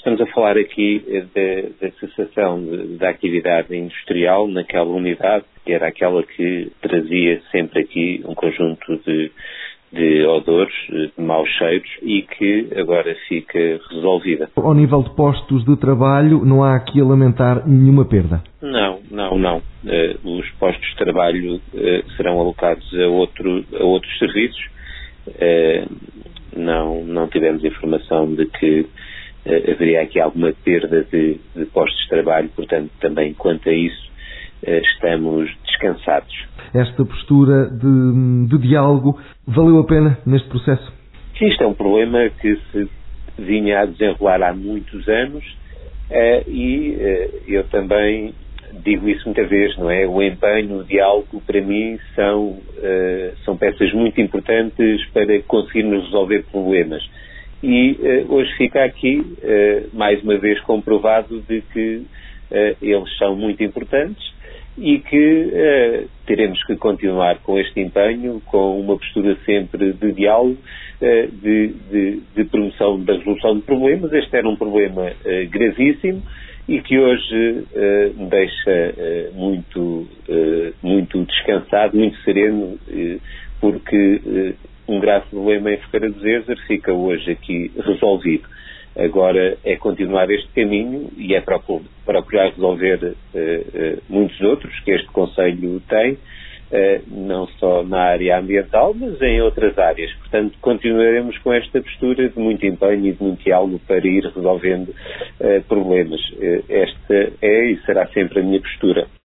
Estamos a falar aqui da cessação da atividade industrial naquela unidade, que era aquela que trazia sempre aqui um conjunto de odores, de maus cheiros, e que agora fica resolvida. Ao nível de postos de trabalho, não há aqui a lamentar nenhuma perda? Não. Os postos de trabalho serão alocados a outros serviços. Não tivemos informação de que haveria aqui alguma perda de postos de trabalho, portanto, também quanto a isso, estamos descansados. Esta postura de diálogo valeu a pena neste processo? Sim, isto é um problema que se vinha a desenrolar há muitos anos e eu também digo isso muitas vezes, não é? O empenho, o diálogo, para mim, são peças muito importantes para conseguirmos resolver problemas. E hoje fica aqui, mais uma vez, comprovado de que eles são muito importantes e que teremos que continuar com este empenho, com uma postura sempre de diálogo, de promoção da resolução de problemas. Este era um problema gravíssimo e que hoje me deixa muito descansado, muito sereno, porque um grave problema em Figueira de Zezer fica hoje aqui resolvido. Agora é continuar este caminho e é procurar resolver muitos outros que este Conselho tem, não só na área ambiental, mas em outras áreas. Portanto, continuaremos com esta postura de muito empenho e de muito diálogo para ir resolvendo problemas. Esta é e será sempre a minha postura.